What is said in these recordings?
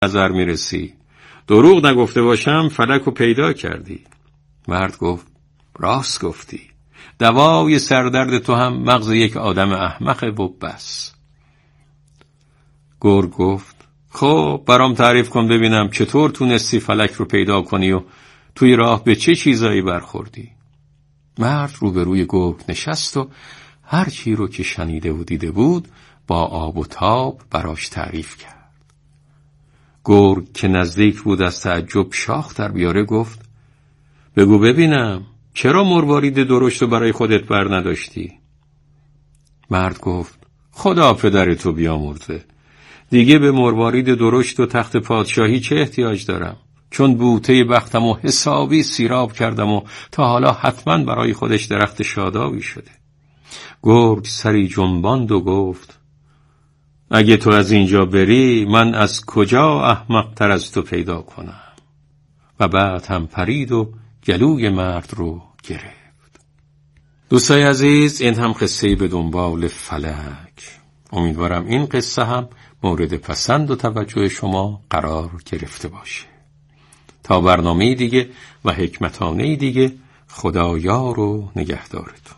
نظر میرسی. دروغ نگفته باشم فلک رو پیدا کردی. مرد گفت راست گفتی. دوای سردرد تو هم مغز یک آدم احمقه و بس. گرگ گفت خب برام تعریف کن ببینم چطور تونستی فلک رو پیدا کنی و توی راه به چه چیزایی برخوردی. مرد روبروی گرگ نشست و هر چی رو که شنیده و دیده بود با آب و تاب براش تعریف کرد. گرگ که نزدیک بود از تعجب شاخ در بیاره گفت بگو ببینم چرا مروارید درشت رو برای خودت بر نداشتی؟ مرد گفت خدا پدرتو بیامرزه، دیگه به مروارید درشت و تخت پادشاهی چه احتیاج دارم، چون بوته بختم و حسابی سیراب کردم و تا حالا حتما برای خودش درخت شادابی شده. گرگ سری جنباند و گفت اگه تو از اینجا بری من از کجا احمق تر از تو پیدا کنم. و بعد هم پرید و گلوی مرد رو گرفت. دوستای عزیز، این هم قصه به دنبال فلک. امیدوارم این قصه هم مورد پسند و توجه شما قرار گرفته باشه. تا برنامه دیگه و حکمتانه دیگه، خدا یار و نگهدارتون.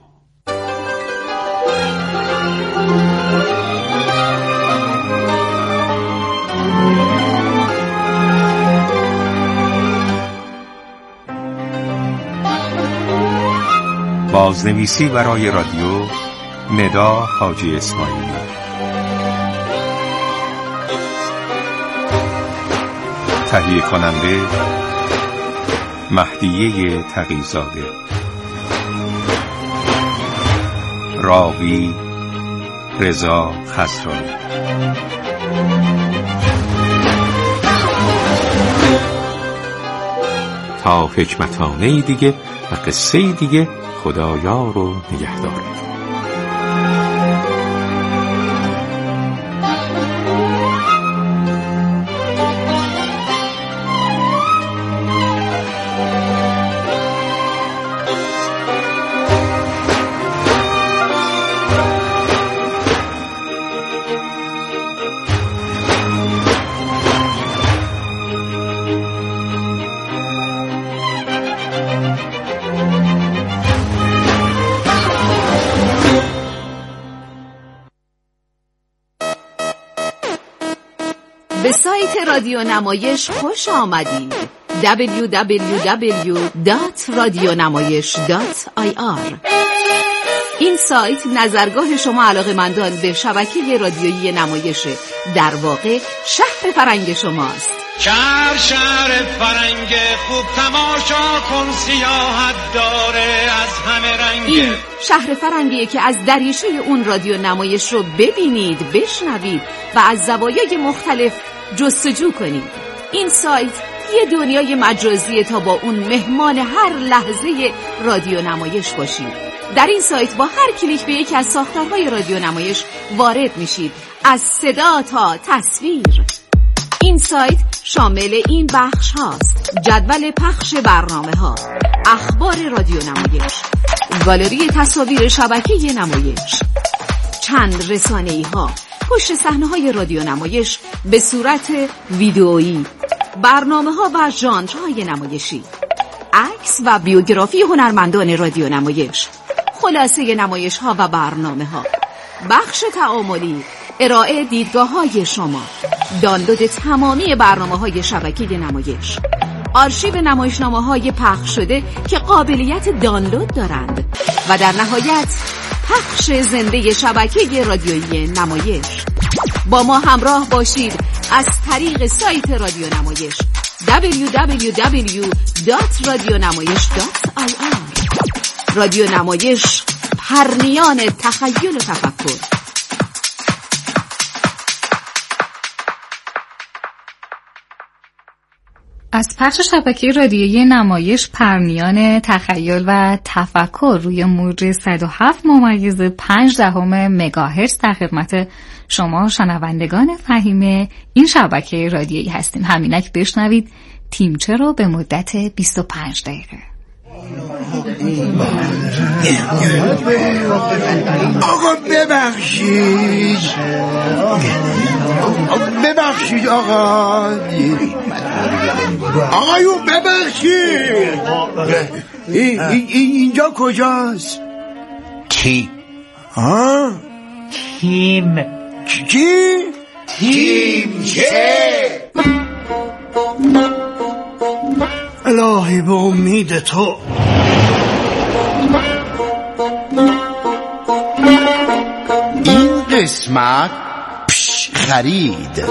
بازنویسی برای رادیو ندا حاجی اسماعیلی. تهیه کننده مهدیه تقی‌زاده. راوی رضا خسروی. تا حکمتانه دیگه و قصه دیگه، خدایار و نگهدارت. به سایت رادیو نمایش خوش آمدید. www.radionamayish.ir. این سایت نظرگاه شما علاقه‌مندان به شبکه رادیویی نمایشه. در واقع شهر فرنگ شماست. شهر فرنگ خوب تماشا کن، سیاحت داره از همه رنگ. این شهر فرنگیه که از دریچه اون رادیو نمایش رو ببینید، بشنوید و از زوایای مختلف جستجو کنید. این سایت یه دنیای مجازیه تا با اون مهمان هر لحظه رادیو نمایش باشید. در این سایت با هر کلیک به یکی از ساختارهای رادیو نمایش وارد میشید، از صدا تا تصویر. این سایت شامل این بخش هاست: جدول پخش برنامه ها، اخبار رادیو نمایش، گالری تصاویر شبکه نمایش، چند رسانه‌ای ها، پشت صحنه های رادیو نمایش به صورت ویدئویی، برنامه ها و ژانرهای نمایشی، عکس و بیوگرافی هنرمندان رادیو نمایش، خلاصه نمایش ها و برنامه ها، بخش تعاملی، ارائه دیدگاه های شما، دانلود تمامی برنامه های شبکه نمایش، آرشیو نمایشنامه های پخش شده که قابلیت دانلود دارند و در نهایت پخش زنده شبکه رادیویی نمایش. با ما همراه باشید از طریق سایت رادیو نمایش www.radionamayish.ir. رادیو نمایش، پرنیان تخیل و تفکر. از پخش شبکه رادیویی نمایش پرنیان تخیل و تفکر روی موج 107.5 مگاهرتز در خدمت شما شنوندگان فهیم این شبکه رادیویی هستیم. همینک بشنوید تیمچه رو به مدت 25 دقیقه. آقا ببخشید، ببخشید آقا. آقایون ببخشید. اینجا کجاست؟ کی؟ ها؟ تیم. کی؟ تیم چه؟ الهی به امید تو. این قسمت پیش خرید.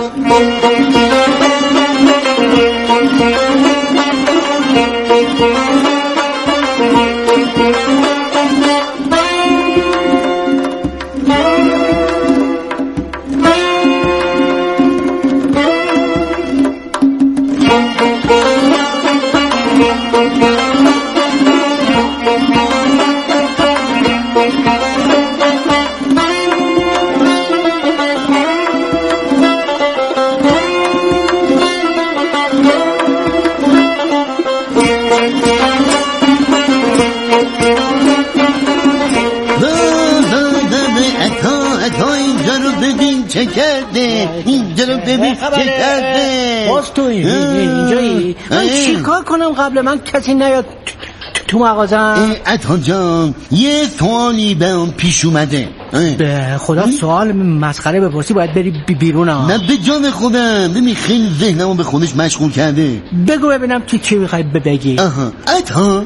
چه کرده؟ اینجا رو ببین چه کرده؟ باز تو اینجایی؟ من چی کار کنم قبل من کسی نیاد تو مغازم؟ عطا جان یه سوالی به اون پیش اومده. به خدا سوال مسخره بپرسی باید بری بیرون ها. نه به جان خودم ببین خیلی ذهنمو به خودش مشغول کرده. بگو ببینم تو چی میخوای بگی. عطا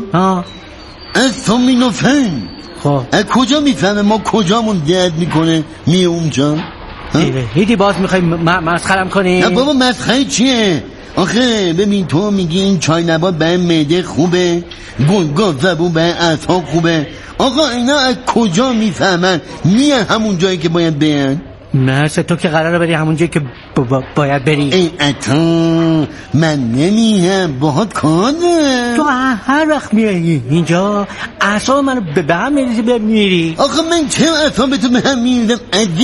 استامینوفن خب از کجا میفهمه ما کجامون درد میکنه میه اونجا؟ هیدی باز میخوای مسخرم کنی؟ نه بابا مسخره چیه؟ آخه ببین تو میگی این چای نبات برای معده خوبه، گلگاز زبون برای اعصاب خوبه. آقا اینا از کجا میفهمن میان همون جایی که باید بیان؟ مرسه تو که قراره بری همون جایی که باید بری. ای عطا من نمیهم باهات کار دارم. تو هر وقت میری اینجا اعصاب منو به هم میریزی میری. آخه من چه اعصاب تو به هم میریزم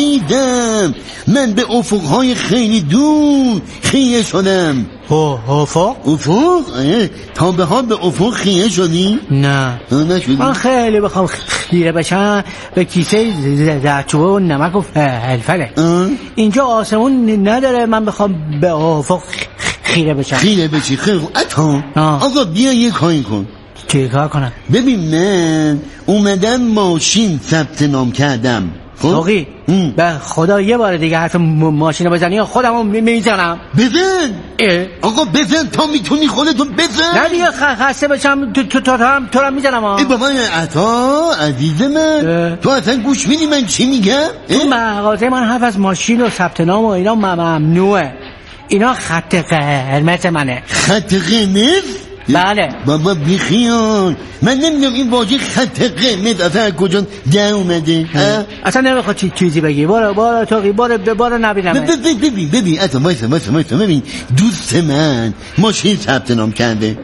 عزیزم؟ من به افقهای خیلی دور خیره شدم. افق؟ افق؟ تا به حال به افق خیره شدی؟ نه نشدی؟ من خیلی بخوام خیره بشم به کیسه زردچوبه و نمک و فلفله. اینجا آسمون نداره من بخوام به افق خیره بشم. خیره بشی خیلی خوب. آقا بیا یه کاری کن. چه کار کنم؟ ببین من اومدم ماشین ثبت نام کردم. توقی به خدا یه بار دیگه حرف ماشین رو بزنی یا خودمو میزنم. بزن آقا بزن تا میتونی خودتون بزن. نه دیگه خسته بشم تو هم میزنم. ای بابا عطا عزیز من تو اصلا گوش میدی من چی میگم؟ تو مغازه من حرف از ماشین و ثبت نام و اینا ممنوعه. اینا خط قرمز منه. خط قرمز؟ بله بابا بیخیال من نمیدونم این واژه خط قرمز اصلا کجا در اومده. اصلا نمیخواد چیزی بگی. بارا توقی بارا نبینم. ببین اصلا وایسا ببین دوست من ماشین ثبت نام کرده.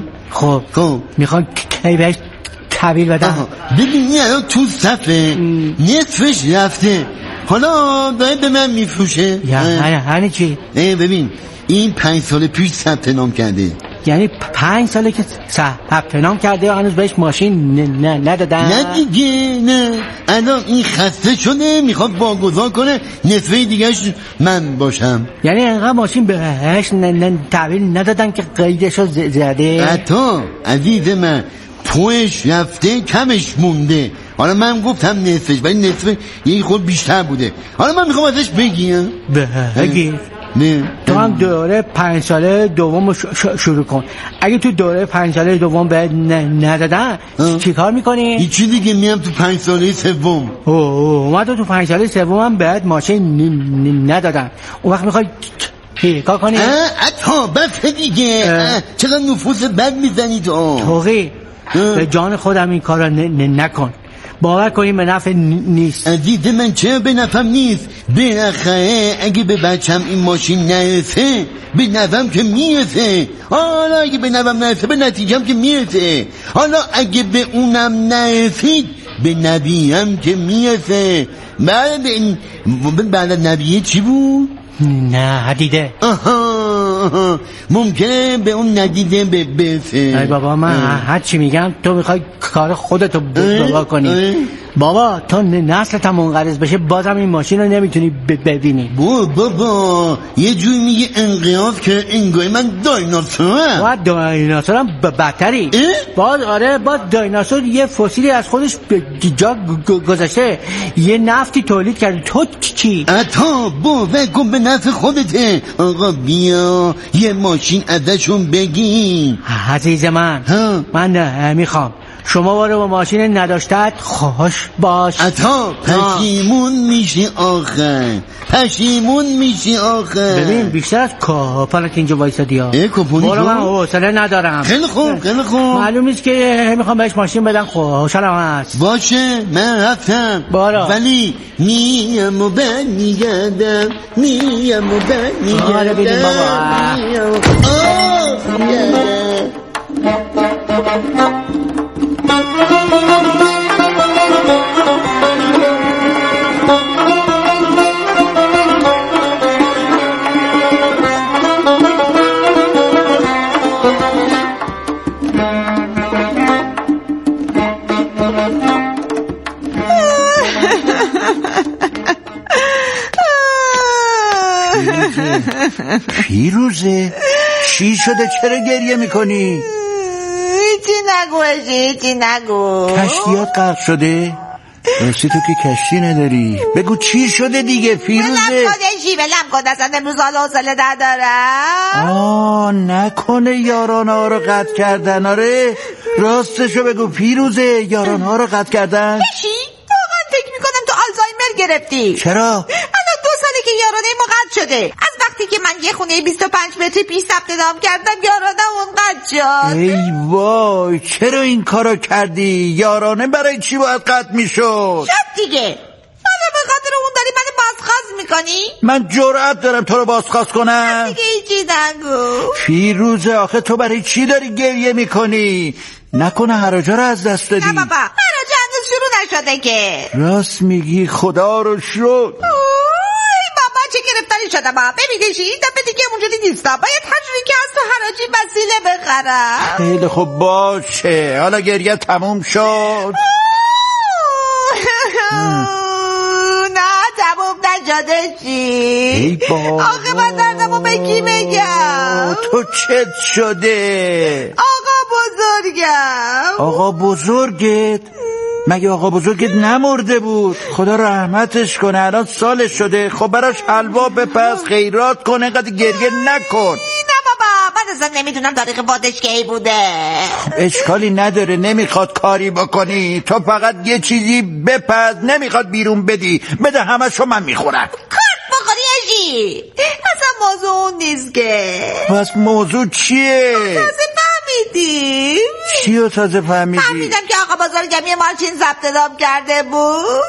خب میخوام کی بهش تحویل بدم. ببین این الان تو صفه نصفش رفته حالا داره به من میفروشه. یعنی چی؟ ببین این 5 سال پیش ثبت نام کرده. یعنی 5 ساله که ثبت نام کرده و هنوز بهش ماشین ندادن؟ نه دیگه نه. الان این خسته شده میخواد واگذار کنه نصفه دیگهش من باشم. یعنی انقدر ماشین بهش تحویل ندادن که قیدشو زده؟ حتی عزیز من پوش رفته کمش مونده. حالا من گفتم نصفش ولی نصف یه خود بیشتر بوده. حالا من میخوام ازش بگیم. بگی نه تو هم دوره 5 ساله دوم شروع کن. اگه تو دوره 5 ساله دوم بهت ندادن چی کار میکنی؟ هیچی دیگه میام تو 5 ساله سوم. اومد تو 5 ساله سوم هم بهت ماشین ندادن. اون وقت میخوای کار کنی؟ عطا بس دیگه. چقدر نفوس بد میزنی تو. توقی به جان خودم این کار رو نکن. باور کنیم به نفع نیست. عزیز من چرا به نفع نیست؟ بالاخره اگه به بچم این ماشین نرسه به نفعم که میرسه. حالا اگه به نفعم نرسه به نتیجم که میرسه. حالا اگه به اونم نرسید به نبیم که میرسه. بعد نبیه چی بود؟ نه دیده. ممکنه به اون ندیده برسه. ای بابا من هر چی میگم تو میخوای کار خودتو بابا کنی. بابا تا نسلت هم منقرض بشه بازم این ماشین رو نمیتونی ببینی. بابا یه جوی میگه انقیاف که انگای من دایناسورم. باید دایناسورم بدتری. آره باز دایناسور یه فسیلی از خودش جا گذاشته، یه نفتی تولید کرد. تو چی؟ عطا باور کن به نفع خودته. آقا بیا یه ماشین ازشون بگیم. عزیز من من میخوام شما با ماشین نداشتت خوش باش. عطا پشیمون میشی آخر، پشیمون میشی آخر. ببین بیشتر از کاپانت اینجا وایسادی ها. برو من حوصله ندارم. خیلی خوب معلوم نیست که میخوام بهش ماشین بدن. خوشحالم هست. باشه من رفتم ولی میم و برمیگردم، میم و برمیگردم. آره بیدیم بابا. فیروزه چی شده؟ چرا گریه میکنی؟ هیچی نگو. کشتیات غرق شده؟ راستی تو که کشتی نداری. بگو چی شده دیگه فیروزه؟ ولم کن اصلا امروز حالا حوصله ندارم. نکنه یاران ها رو قطع کردن؟ آره راستشو بگو فیروزه، یاران ها رو قطع کردن؟ چی؟ واقعا فکر میکنم تو آلزایمر گرفتی. چرا؟ الان 2 ساله که یارانه ما قطع شده. از وقتی که من یه خونه 25 متری پیش ثبت نام کردم یارانه اون قطع شد. ای وای چرا این کارو کردی؟ یارانه برای چی باید قطع میشد؟ شد دیگه. حالا به خاطر اون داری من بازخواست میکنی؟ من جرأت دارم تو رو بازخواست کنم؟ دیگه هیچی نگو. فیروزه آخه تو برای چی داری گریه میکنی؟ نکنه حراجا رو از دست دادی؟ نه بابا حراجا هنوز شروع نشده که. راست میگی، خدا رو شکر. بابا چه گرفتاری شده با ببینیشی این دفعه دیگه اونجوری نیستم. باید هر جوری که از تو حراجی وسیله بخرم. خیلی خوب باشه، حالا گریه تموم شد. نه تموم نشده چی؟ ای بابا آخه من دردمو به کی بگم؟ تو چت شده؟ آقا بزرگت؟ مگه آقا بزرگت نمرده بود؟ خدا رحمتش کنه، الان سالش شده. خب براش حلوا بپز، خیرات کنه، اینقدر گریه نکن. نه بابا من اصلا نمیدونم تاریخ وادش کی بوده. اشکالی نداره، نمیخواد کاری بکنی، تو فقط یه چیزی بپز، نمیخواد بیرون بدی، بده همشو من میخورم. کارت بخوری اشی اصلا موضوع اون نیست که. پس موضوع چیه؟ تازه فهمیدیم. چی رو تازه فهمیدی؟ فهمیدم که آقا بزرگم یه ماشین ثبت نام کرده بود.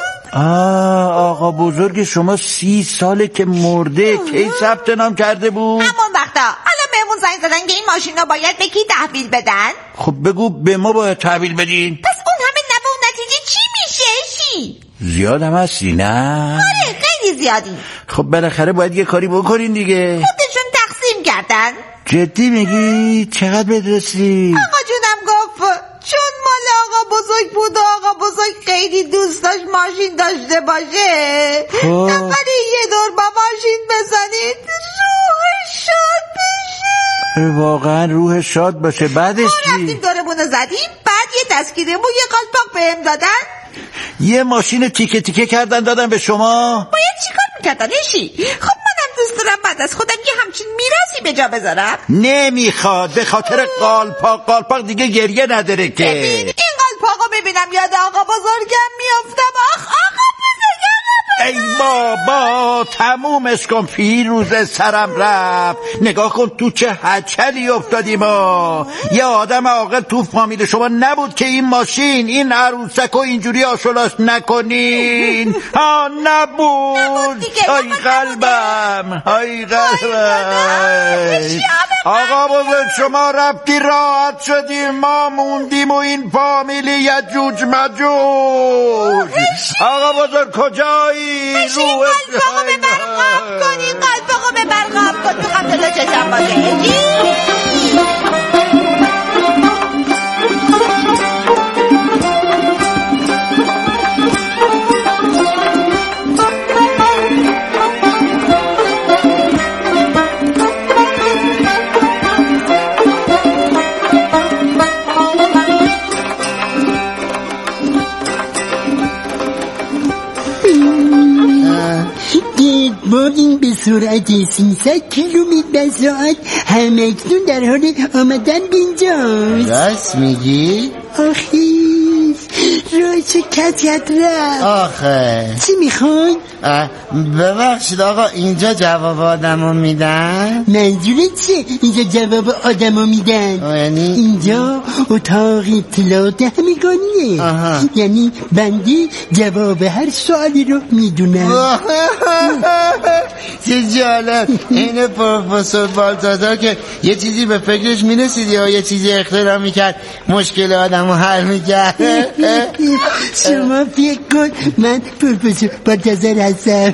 آقا بزرگ شما 30 ساله که مرده، کی ثبت نام کرده بود؟ همون وقتا. حالا بهمون زنگ زدن که این ماشین رو باید به کی تحویل بدن. خب بگو به ما باید تحویل بدین. پس اون همه نبه و نتیجه چی میشه؟ چی؟ زیاد هم هستی نه؟ آره خیلی زیادی. خب بالاخره باید یه کاری بکنین دیگه. خودشون تقسیم کردن. جدی میگی؟ چقدر بدرسی؟ آقا جونم گفت چون مال آقا بزرگ بود و آقا بزرگ خیلی دوست داشت ماشین داشته باشه، نفری یه دور با ماشین بزنید روح شاد بشه. واقعا روح شاد باشه. بعدش چی؟ رفتیم دورمونو زدیم، بعد یه تذکیره مو یه قالپاق بهم دادن. یه ماشین تیکه تیکه کردن دادن به شما. باید چیکار میکردن اشی؟ خب منم دوست دارم بعد از خودم یه همچین میراثی به جا بذارم. نمیخواد، به خاطر قالپاق دیگه گریه نداره که. ببین این قالپاقو ببینم یاد آقا بزرگم میافتم. آقا بزرگم. ای بابا تمومش کن فیروزه، سرم رفت. نگاه کن تو چه هچلی افتادیم ما. یه آدم عاقل تو فامیل شما نبود که این ماشین، این عروسک و اینجوری آشولاش نکنین؟ ها نبود. های قلبم، های قلبم. آقا بزرگ شما رفتی راحت شدیم، ما موندیم و این فامیلی یه جوج مجوج. آقا بزرگ کجایی؟ روح قلباقو به برقاب کنی، قلباقو به برقاب کن. تو هم دلو چشم باشه. سرعت 300 کیلومتر در ساعت همکنون در حال آمدن به اینجاست. راست میگی؟ آخیز روی چه کتیت رفت. آخه چی میخوای؟ ببخشید آقا، اینجا جواب آدمو میدن؟ منظورت چه اینجا جواب آدمو میدن؟ یعنی اینجا اتاق اطلاعات همگانیه. یعنی بنده جواب هر سوالی رو میدونم. چه جالب. این پروفسور بالتازار که یه چیزی به فکرش میرسید یا یه چیزی اختراع میکرد مشکل آدمو حل میکرد. شما فکر کن من پروفسور بالتازار هستم.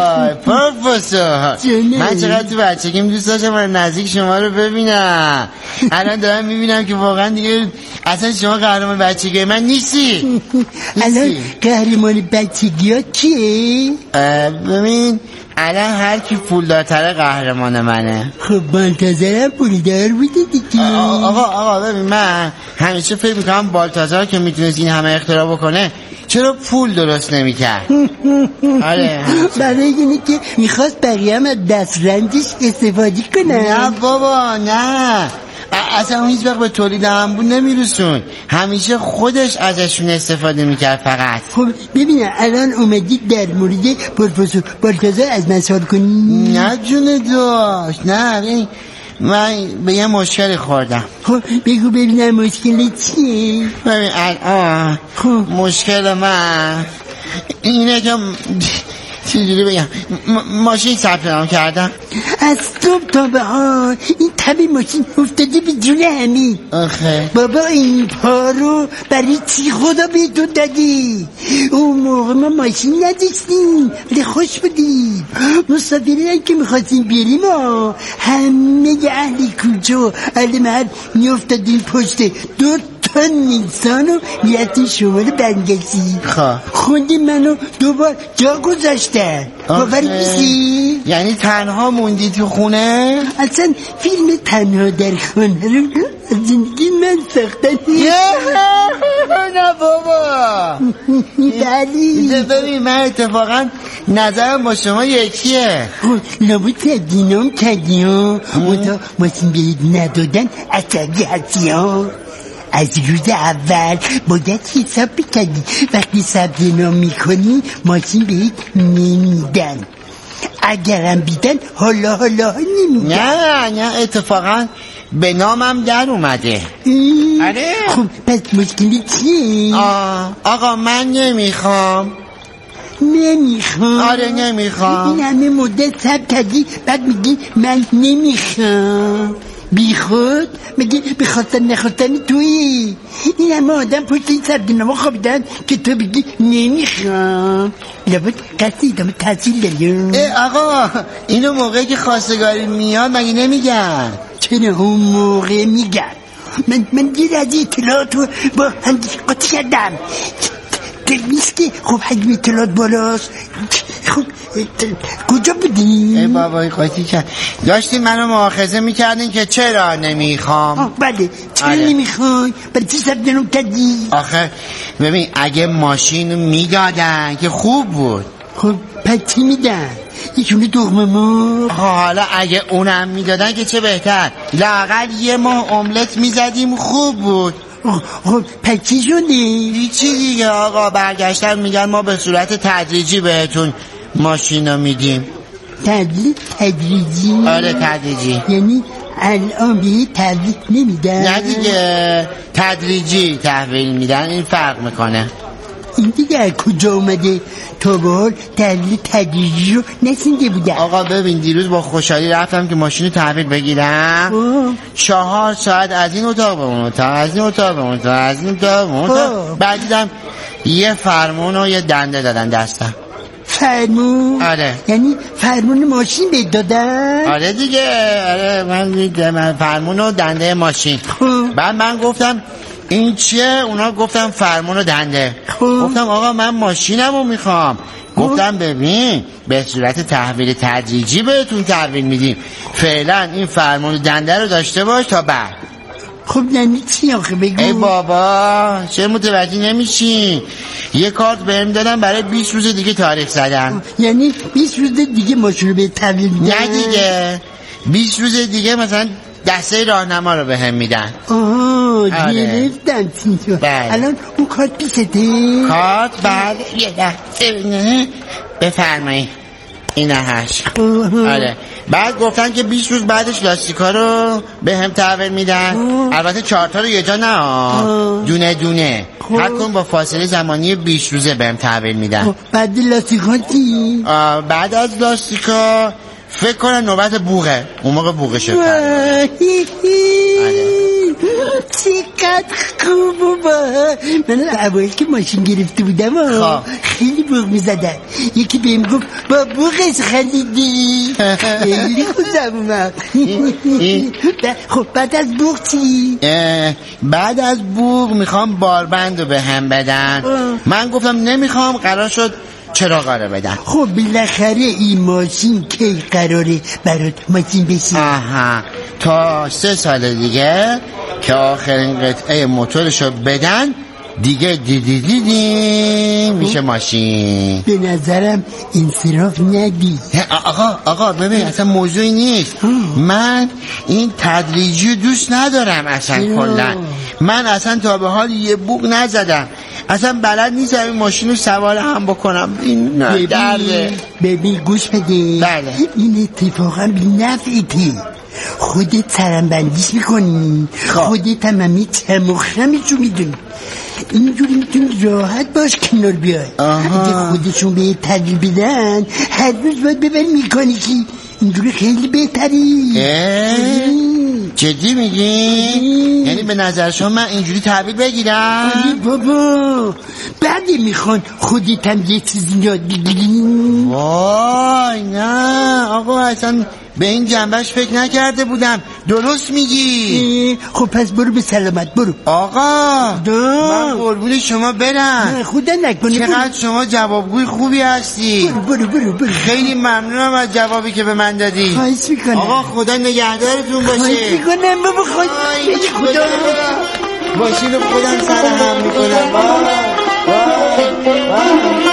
پروفسور من چقدر تو بچگیم دوست داشتم من نزدیک شما رو ببینم. الان دارم میبینم که واقعا دیگه اصلا شما قهرمان بچگی من نیستی. الان قهرمان بچگی ها کیه؟ ببین الان هر کی پولدارتره قهرمان منه. خب بالتازارم پولدار بوده دیگه. آقا ببین من همیشه فکر میکنم بالتازار که میتونست این همه اختراع بکنه چرا پول درست نمیکرد؟ آره برای اینه که میخواست بقیه هم از دسترنجش استفاده کنن. نه بابا نه، اصلا هیچ وقت به تولید انبوه نمیرسون، همیشه خودش ازشون استفاده میکرد فقط. خب ببینم الان اومدید در مورد پروفسور بالتازار از من سوال کنی؟ نه جون داشت، نه من به یه مشکلی خوردم. خب بگو ببینم مشکل چیه؟ ببین الان مشکل من اینه که چجوری بگم ماشین ثبت نام کردم از صبح تا بهار این تبی ماشین افتاده به جون همین. آخه بابا این پارو برای چی خدا بهتون دادی؟ اون موقع ما ماشین نداشتیم ولی خوش بودیم. مسافرین که میخواستیم بریم همه اهل کوچه اهل محل میافتادیم پشت 2 تن نیسان و میرفتیم شمال بنگسی. خوندیم منو 2 بار جا گذاشتن. باور میشی؟ یعنی تنها موندی تو خونه؟ اصلا فیلم تنها در خانه رو زندگی من ساختن. نه بابا بلی ببین من اتفاقا نظرم با شما یکیه. لابد تدینام کدیم منطقه ماشین بهید ندادن عصبی هستی ها. از روز اول باید حساب بکردی وقتی ثبت نام میکنی ماشین بهت نمیدن، اگرم بیدن حالا نمیدن. نه اتفاقا به نامم در اومده. آره خب پس مشکلی چیه؟ آقا من نمیخوام. آره نمیخوام. این همه مدت ثبت کردی بعد میگی من نمیخوام. بی خود مگه بخواستن نخواستن تویی؟ این همه آدم پشت این ثبت نام خوابیدن که تو بگی نمیخوام. لابد کسی ادامه تحصیل داریم. آقا اینو موقعی که خواستگاری میاد مگه نمیگن؟ چرا اون موقع میگن؟ من دیر از اطلاعات رو با هندیش قاطی کردم. نیست که خب حجم اطلاعات بالاست. خب کجا بودیم؟ ای بابای قاطی کرد. داشتیم منو مؤاخذه میکردین که چرا نمیخوام. بله چرا نمیخوای؟ برای چی ثبت نام کردی؟ آخه ببین اگه ماشین میدادن که خوب بود. خب پس چی میدن؟ یکونه دغمه ما. حالا اگه اونم میدادن که چه بهتر، لااقل یه ماه املت میزدیم خوب بود. خب پس چی شده؟ هیچی دیگه آقا، برگشتن میگن ما به صورت تدریجی بهتون ماشینا میدیم. تدریجی؟ آره تدریجی. یعنی الان به تحویل نمیدن؟ نه دیگه تدریجی تحویل میدن، این فرق میکنه. این دیگه کجا اومده؟ تا به حال تحویل تدریجی رو نسینده بودن. آقا ببین دیروز با خوشحالی رفتم که ماشین تحویل بگیرم 4 ساعت از این اتاق به اون اتاق، از این اتاق به اون اتاق، از این اتاق به اون اتاق، بعد دیدم یه فرمون و یه دنده دادن دستم. فرمون؟ آره. یعنی فرمون ماشین بهت دادن؟ آره دیگه، آره من فرمون و دنده ماشین. بعد من گفتم این چیه؟ اونا گفتم فرمون و دنده. گفتم آقا من ماشینم رو میخوام. گفتم ببین به صورت تحویل تدریجی بهتون تحویل میدیم، فعلا این فرمون و دنده رو داشته باش تا بعد. خب یعنی چی آخه بگو؟ ای بابا چه متوجه نمیشی؟ یه کارت بهم دادم برای 20 روز دیگه تاریخ زدم. یعنی 20 روز دیگه ماشین رو به تحویل میدن؟ نه دیگه 20 روز دیگه مثلا دسته راهنما رو بهم میدن. گرفتم چیزو. الان اون کارت پیشته؟ کارت بعد یه لحظه بفرمایید این هش. آره بعد گفتن که 20 روز بعدش لاستیکا رو به هم تحویل میدن. البته 4 تا رو یه جا نه، دونه دونه، هر کدوم با فاصله زمانی 20 روزه به هم تحویل میدن. بعد لاستیکا چی؟ بعد از لاستیکا فکر کنم نوبت بوغه. اون موقع بوغه شد. چقدر خوب بابا. من اول که ماشین گرفته بودم خیلی بوغ میزدن. یکی بهم گفت با بوغش خریدی. خیلی خوشم اومد. خب بعد از بوغ چی؟ بعد از بوغ میخوام باربند رو به هم بدن. من گفتم نمیخوام، قرار شد چراغا رو بدن. خب بالاخره این ماشین کی قراره برات ماشین بشه؟ تا 3 سال دیگه که آخرین قطعه موتورشو بدن دیگه دیدی میشه ماشین. به نظرم انصراف ندی. آقا ببین اصلا موضوعی نیست. من این تدریجی دوست ندارم اصلا. کلا من اصلا تا به حال یه بوق نزدم، اصلا بلد نیستم این ماشین رو سوار هم بکنم. این درده. ببین گوش بده. بله. این اتفاقا بی نفعیه. خودت سرمبندیش میکنی، خودت هم همی چمخرمشو میدونی. اینجوری میتونی راحت باش کنار بیای. اگه خودشون به تحویل بدن هر روز باید ببری میکانیکی. اینجوری خیلی بهتری. جدی میگی؟ یعنی به نظر شما من اینجوری تحویل بگیرم؟ بابا بعد میخوان خودت هم یه چیزی یاد بگیری. وای نه آقا اصلا به این جنبش فکر نکرده بودم. درست میگی. خب پس برو به سلامت. برو آقا. من قربون شما برم. خدا نکنه. چقدر شما جوابگوی خوبی هستی. برو. خیلی ممنونم از جوابی که به من دادی. خواهش میکنم. آقا خدا نگهدارتون باشه. خواهش میکنم بابا. خدا ماشین رو خودم سر هم میکنم. وای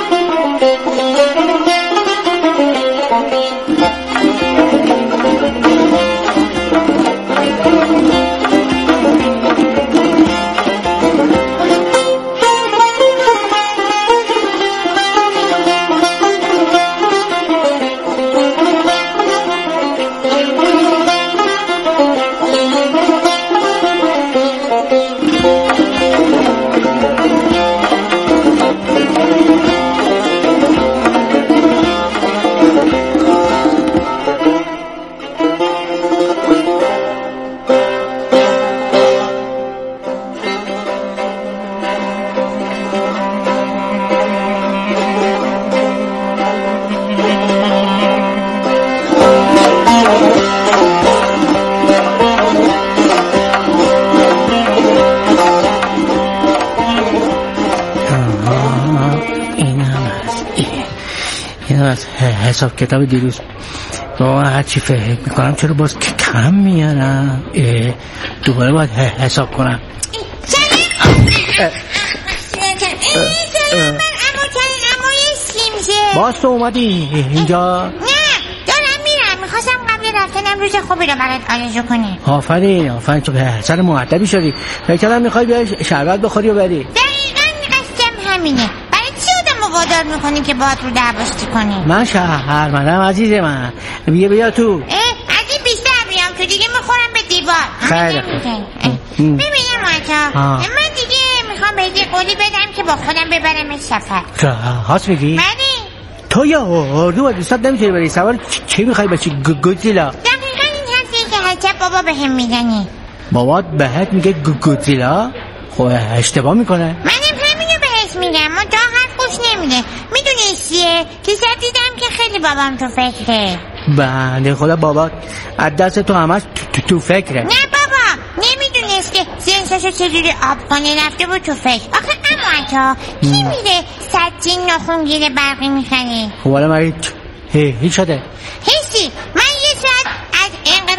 حساب کتاب دیروز با هرچی فکر میکنم چرا باز کم میارم. دوباره باید حساب کنم. باز تو اومدی اینجا؟ نه دارم میرم. میخواستم قبل رفتنم روز خوبی رو برات آرزو کنی. آفرین تو سر مؤدبی شدی. فکرم میخوای بیای شربت بخوری و بری. دقیقاً قصدم همینه. وادار میکنی که باهات رو دعواستی کنی. من شهرمندم عزیز من. بیا تو. از این بیشتر بیام تو دیگه میخورم به دیوار. خیلی خوب. ببینم آتا من دیگه میخوام بهت قولی بدم که با خودم ببرم سفر. هاست میگی؟ منی تو یا اردو با دوستات نمیتونی بری سوار چی میخوای بچی؟ گودزیلا. دقیقا این حرفیه که هرچه بابا به هم میزنی. بابات بهت میگه گودزیلا؟ خب اشتباه میکنه. منم همینو بهش میگم ما تا حرف گوش نمیده. میدونی چیه؟ دیشب دیدم که خیلی بابام تو فکره. بنده خدا بابات از دست تو همش تو فکره. نه بابا نمیدونست که جنسشو چجوری آب کنه رفته بود تو فکر. آخه اما تا کی میره سطین ناخونگیر برقی میخنه؟ خب حالا مگه هی شده؟ هیچی. من یه ساعت از انقراض بوف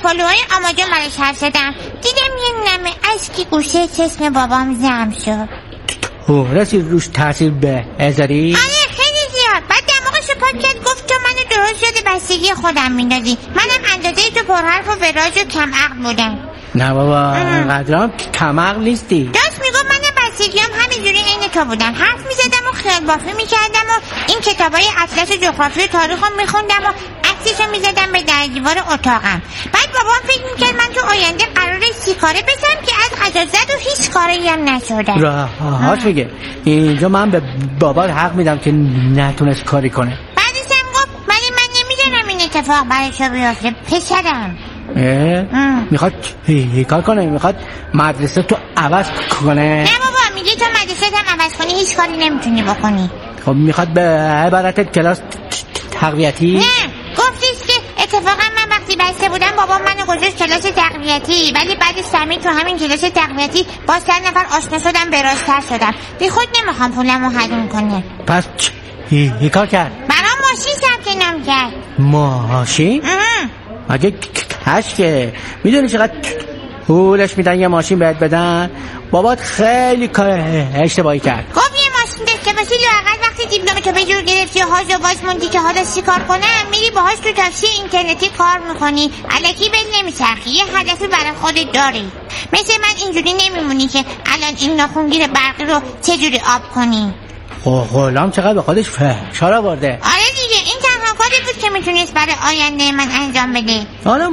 پالوهای آماجان براش حرف زدم، دیدم یه نمه اشکی گوشه چشم بابام زم شد. رسید روش تاثیر بذاری؟ آره خیلی زیاد. بعد دماغشو پاک کرد، گفت تو منو درست شده بستگی خودم میندازی. منم اندازه تو پرحرف و وراج و کم عقل بودم. نه بابا انقدرام کم عقل نیستی. داشت میگم منم بستگیام همینجوری عین تو بودم، حرف میزدم و خیال بافی میکردم و این کتابای اطلس جغرافی و تاریخو میخوندم و عکسشو میزدم به در دیوار اتاقم. بعد بابام فکر میکرد من تو آینده قراره 30 کاره بشم که از غذا زد و هیچ کاری هم نشده. راحت میگه. اینجا من به بابا حق میدم که نتونست کاری کنه. بعدش هم گفت ولی من نمیدونم این اتفاق برایشو بیفته پسرم. میخواد کار کنه؟ میخواد مدرسه تو عوض کنه؟ نه بابا میگه تو مدرسه هم عوض کنی هیچ کاری نمیتونی بکنی. خب میخواد به عبارت کلاس تقویتی؟ نه گفتیش که اتفاقا من وقتی بسته بودم بابا منو گذاشت کلاس تقویتی، ولی بعد سمی تو همین کلاس تقویتی با 100 نفر آشنا شدم، برازتر شدم. بی خود نمیخوام پولمو حروم کنه. پس چی کار کرد؟ برام ماشین ثبت نام کرد. ماشین؟ مگه کشکه میدونی چقدر پولش میدن یه ماشین بهت بدن؟ بابات خیلی کار اشتباهی کرد. گفت یه ماشین داشته باشی لااقل وقتی دیپلمتو به جور گرفتی و هاج و باز موندی که حالا چی کار کنم، میری باهاش تو تاکسی اینترنتی کار میکنی، الکی بل نمیچرخی، یه هدفی برای خودت داری. مثل من اینجوری نمیمونی که الان این ناخونگیر برقی رو چجوری آب کنی. غلام چقدر به خودش فشار آورده. آره دیگه این تنها کاری بود که میتونست برای آینده من انجام بده. حالا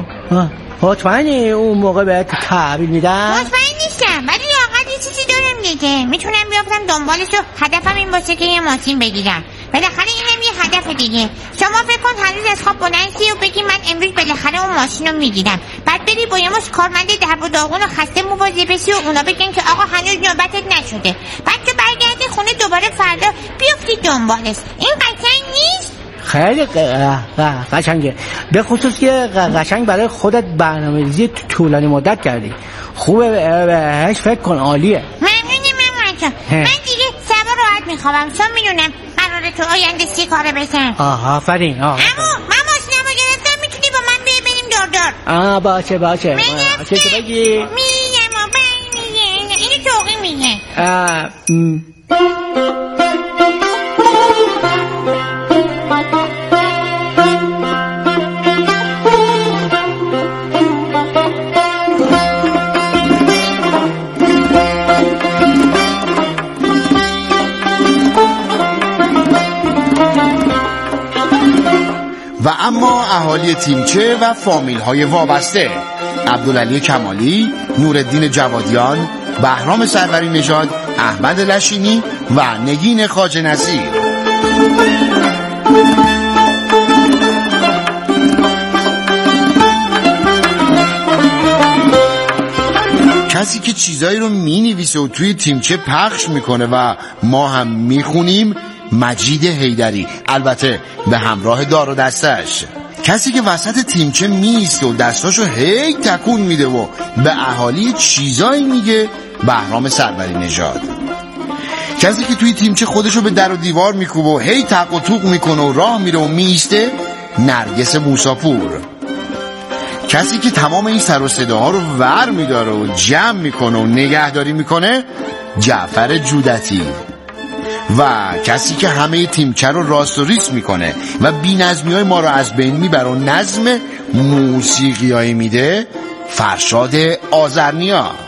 مطمئنی اون موقع بهت تحویل میدن؟ مطمئن نیستم ولی واقعا یه چیزی دارم دیگه، میتونم بیافتم دنبالش و هدفم این باشه که یه ماشین بگیرم. بالاخره اینم یه هدف دیگه. شما فکر کن هر روز از خواب بلندی و بگی من امروز بالاخره اون ماشین رو میگیرم، بعد بری با یه مش کارمند درب و داغون و خسته مواظب بشی و اونا بگن که آقا هنوز نوبتت نشده، بعد تو برگردی خونه دوباره فردا بیافتی دنبالش. این قشنگ نیست؟ خیلی قشنگه، به خصوص که قشنگ برای خودت برنامه‌ریزی طولانی مدت کردی. خوبه بهش فکر کن، عالیه. ممنونی من دیگه صبر راحت میخوام چون میدونم قراره تو آینده 30 کاره بشم. آفرین. اما من ماشینمو گرفتم، میتونی با من بریم دور. باشه که بگی میگم و برمیگه اینو توقی میگه. و اما اهالی تیمچه و فامیل های وابسته: عبدالعلی کمالی، نورالدین جوادیان، بهرام سروری نژاد، احمد لشینی و نگین خواجه نصیر. کسی که چیزایی رو مینویسه و توی تیمچه پخش میکنه و ما هم میخونیم مجید حیدری، البته به همراه دار و دستش. کسی که وسط تیمچه میسته و دستاشو هی تکون میده و به اهالی چیزایی میگه بهرام سروری نژاد. کسی که توی تیمچه خودشو به در و دیوار میکوبه و هی تق و توق میکنه و راه میره و میسته نرگس موساپور. کسی که تمام این سر و صداها رو ور میداره و جمع میکنه و نگهداری میکنه جعفر جودتی. و کسی که همه تیمچه رو راست و ریس میکنه و بی‌نظمی‌های ما رو از بین میبره و نظم موسیقیایی میده فرشاد آذرنیا.